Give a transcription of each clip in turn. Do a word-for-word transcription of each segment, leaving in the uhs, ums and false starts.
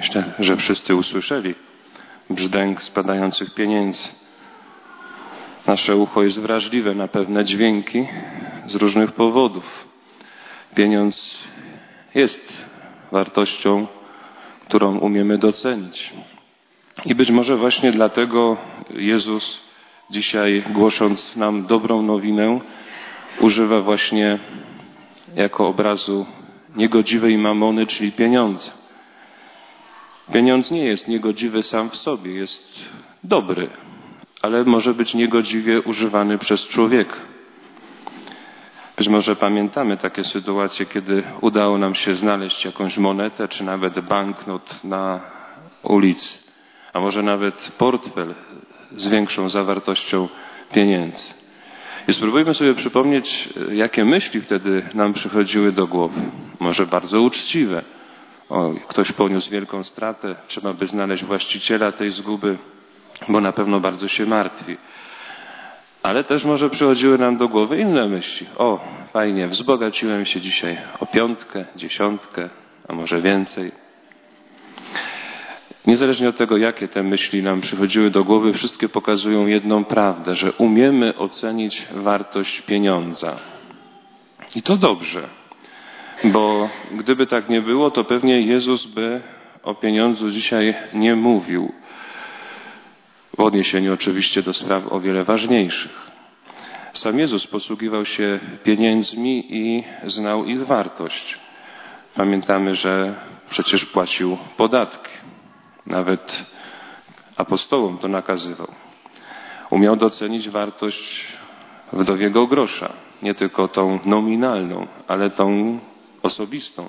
Myślę, że wszyscy usłyszeli brzdęk spadających pieniędzy. Nasze ucho jest wrażliwe na pewne dźwięki z różnych powodów. Pieniądz jest wartością, którą umiemy docenić. I być może właśnie dlatego Jezus dzisiaj, głosząc nam dobrą nowinę, używa właśnie jako obrazu niegodziwej mamony, czyli pieniądza. Pieniądz nie jest niegodziwy sam w sobie, jest dobry, ale może być niegodziwie używany przez człowieka. Być może pamiętamy takie sytuacje, kiedy udało nam się znaleźć jakąś monetę, czy nawet banknot na ulicy, a może nawet portfel z większą zawartością pieniędzy. I spróbujmy sobie przypomnieć, jakie myśli wtedy nam przychodziły do głowy. Może bardzo uczciwe. O, ktoś poniósł wielką stratę, trzeba by znaleźć właściciela tej zguby, bo na pewno bardzo się martwi. Ale też może przychodziły nam do głowy inne myśli. O, fajnie, wzbogaciłem się dzisiaj o piątkę, dziesiątkę, a może więcej. Niezależnie od tego, jakie te myśli nam przychodziły do głowy, wszystkie pokazują jedną prawdę, że umiemy ocenić wartość pieniądza. I to dobrze, bo gdyby tak nie było, to pewnie Jezus by o pieniądzu dzisiaj nie mówił. W odniesieniu oczywiście do spraw o wiele ważniejszych. Sam Jezus posługiwał się pieniędzmi i znał ich wartość. Pamiętamy, że przecież płacił podatki. Nawet apostołom to nakazywał. Umiał docenić wartość wdowiego grosza. Nie tylko tą nominalną, ale tą osobistą.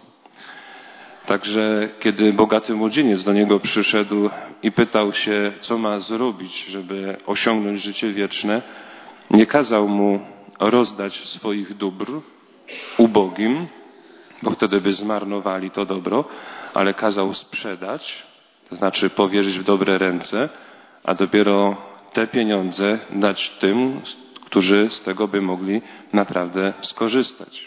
Także kiedy bogaty młodzieniec do niego przyszedł i pytał się, co ma zrobić, żeby osiągnąć życie wieczne, nie kazał mu rozdać swoich dóbr ubogim, bo wtedy by zmarnowali to dobro, ale kazał sprzedać, to znaczy powierzyć w dobre ręce, a dopiero te pieniądze dać tym, którzy z tego by mogli naprawdę skorzystać.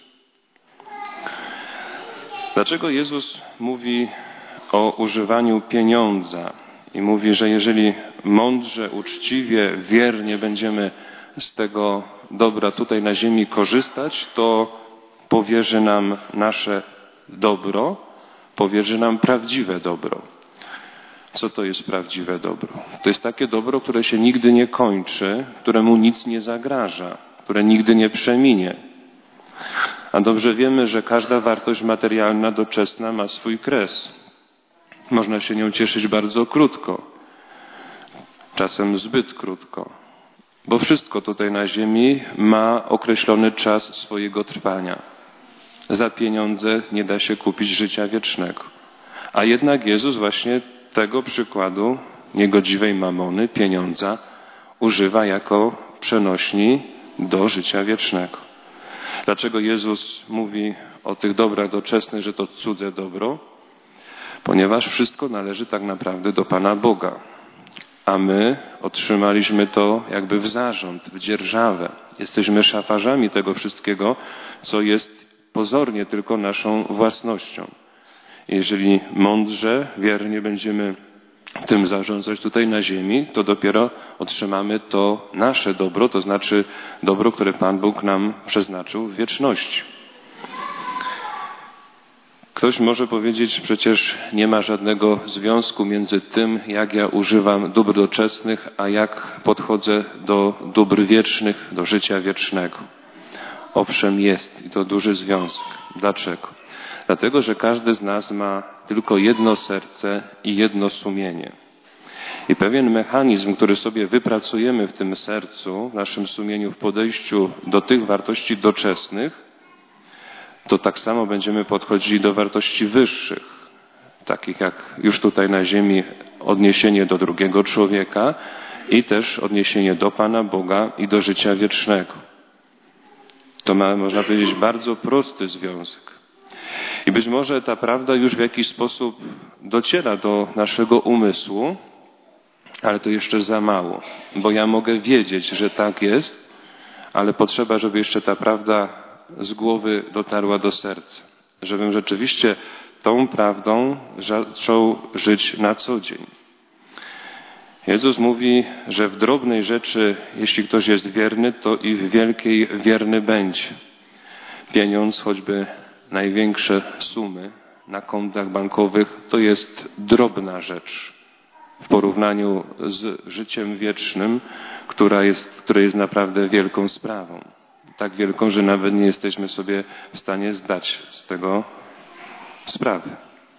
Dlaczego Jezus mówi o używaniu pieniądza i mówi, że jeżeli mądrze, uczciwie, wiernie będziemy z tego dobra tutaj na ziemi korzystać, to powierzy nam nasze dobro, powierzy nam prawdziwe dobro. Co to jest prawdziwe dobro? To jest takie dobro, które się nigdy nie kończy, któremu nic nie zagraża, które nigdy nie przeminie. A dobrze wiemy, że każda wartość materialna, doczesna ma swój kres. Można się nią cieszyć bardzo krótko, czasem zbyt krótko, bo wszystko tutaj na ziemi ma określony czas swojego trwania. Za pieniądze nie da się kupić życia wiecznego. A jednak Jezus właśnie tego przykładu niegodziwej mamony, pieniądza, używa jako przenośni do życia wiecznego. Dlaczego Jezus mówi o tych dobrach doczesnych, że to cudze dobro? Ponieważ wszystko należy tak naprawdę do Pana Boga. A my otrzymaliśmy to jakby w zarząd, w dzierżawę. Jesteśmy szafarzami tego wszystkiego, co jest pozornie tylko naszą własnością. Jeżeli mądrze, wiernie będziemy tym zarządzać tutaj na ziemi, to dopiero otrzymamy to nasze dobro, to znaczy dobro, które Pan Bóg nam przeznaczył w wieczności. Ktoś może powiedzieć, przecież nie ma żadnego związku między tym, jak ja używam dóbr doczesnych, a jak podchodzę do dóbr wiecznych, do życia wiecznego. Owszem, jest i to duży związek. Dlaczego? Dlatego, że każdy z nas ma tylko jedno serce i jedno sumienie. I pewien mechanizm, który sobie wypracujemy w tym sercu, w naszym sumieniu, w podejściu do tych wartości doczesnych, to tak samo będziemy podchodzili do wartości wyższych, takich jak już tutaj na ziemi odniesienie do drugiego człowieka i też odniesienie do Pana Boga i do życia wiecznego. To ma, można powiedzieć, bardzo prosty związek. I być może ta prawda już w jakiś sposób dociera do naszego umysłu, ale to jeszcze za mało, bo ja mogę wiedzieć, że tak jest, ale potrzeba, żeby jeszcze ta prawda z głowy dotarła do serca. Żebym rzeczywiście tą prawdą zaczął żyć na co dzień. Jezus mówi, że w drobnej rzeczy, jeśli ktoś jest wierny, to i w wielkiej wierny będzie. Pieniądz, choćby największe sumy na kontach bankowych, to jest drobna rzecz w porównaniu z życiem wiecznym, która jest, które jest naprawdę wielką sprawą. Tak wielką, że nawet nie jesteśmy sobie w stanie zdać z tego sprawy.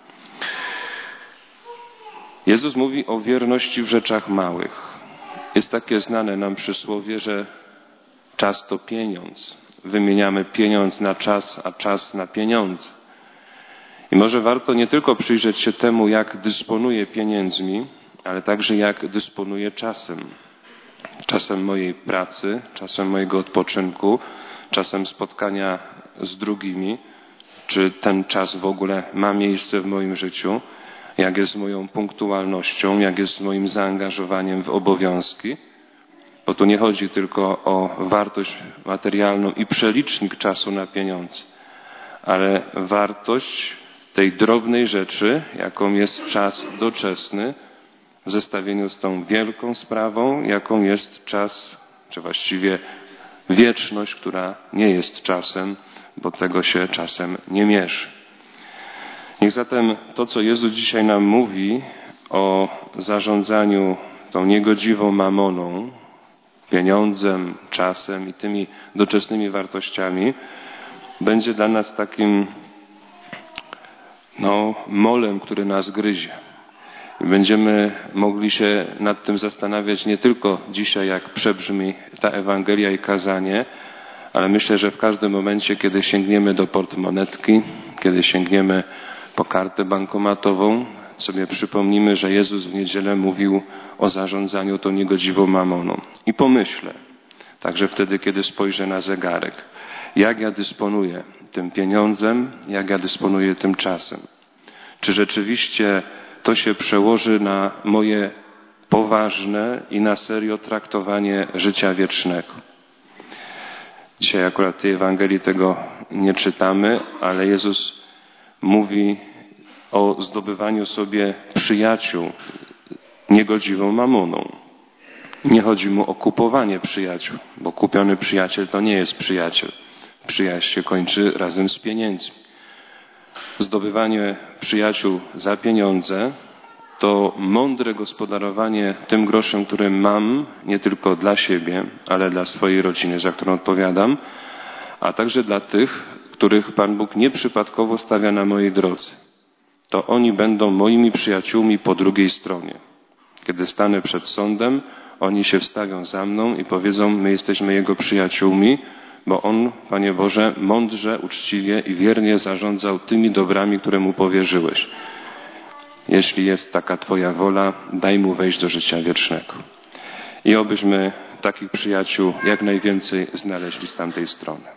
Jezus mówi o wierności w rzeczach małych. Jest takie znane nam przysłowie, że czas to pieniądz. Wymieniamy pieniądz na czas, a czas na pieniądze. I może warto nie tylko przyjrzeć się temu, jak dysponuję pieniędzmi, ale także jak dysponuję czasem. Czasem mojej pracy, czasem mojego odpoczynku, czasem spotkania z drugimi. Czy ten czas w ogóle ma miejsce w moim życiu? Jak jest z moją punktualnością, jak jest z moim zaangażowaniem w obowiązki? Bo tu nie chodzi tylko o wartość materialną i przelicznik czasu na pieniądze, ale wartość tej drobnej rzeczy, jaką jest czas doczesny, w zestawieniu z tą wielką sprawą, jaką jest czas, czy właściwie wieczność, która nie jest czasem, bo tego się czasem nie mierzy. Niech zatem to, co Jezus dzisiaj nam mówi o zarządzaniu tą niegodziwą mamoną, pieniądzem, czasem i tymi doczesnymi wartościami, będzie dla nas takim no, molem, który nas gryzie. I będziemy mogli się nad tym zastanawiać nie tylko dzisiaj, jak przebrzmi ta Ewangelia i kazanie, ale myślę, że w każdym momencie, kiedy sięgniemy do portmonetki, kiedy sięgniemy po kartę bankomatową, sobie przypomnimy, że Jezus w niedzielę mówił o zarządzaniu tą niegodziwą mamoną. I pomyślę, także wtedy, kiedy spojrzę na zegarek, jak ja dysponuję tym pieniądzem, jak ja dysponuję tym czasem. Czy rzeczywiście to się przełoży na moje poważne i na serio traktowanie życia wiecznego. Dzisiaj akurat w tej Ewangelii tego nie czytamy, ale Jezus mówi o zdobywaniu sobie przyjaciół niegodziwą mamoną. Nie chodzi mu o kupowanie przyjaciół, bo kupiony przyjaciel to nie jest przyjaciel. Przyjaźń się kończy razem z pieniędzmi. Zdobywanie przyjaciół za pieniądze to mądre gospodarowanie tym groszem, który mam, nie tylko dla siebie, ale dla swojej rodziny, za którą odpowiadam, a także dla tych, których Pan Bóg nieprzypadkowo stawia na mojej drodze. To oni będą moimi przyjaciółmi po drugiej stronie. Kiedy stanę przed sądem, oni się wstawią za mną i powiedzą, my jesteśmy Jego przyjaciółmi, bo On, Panie Boże, mądrze, uczciwie i wiernie zarządzał tymi dobrami, które Mu powierzyłeś. Jeśli jest taka Twoja wola, daj Mu wejść do życia wiecznego. I obyśmy takich przyjaciół jak najwięcej znaleźli z tamtej strony.